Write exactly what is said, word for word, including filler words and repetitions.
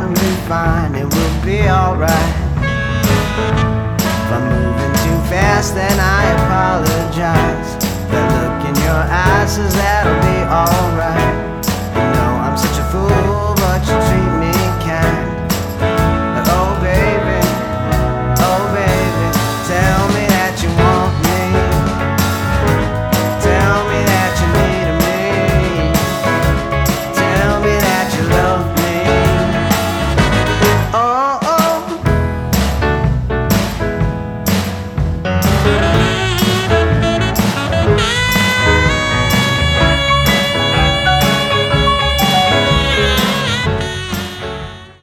gonna be fine, it will be alright. If I'm moving too fast, then I apologize. The look in your eyes says that'll be alright.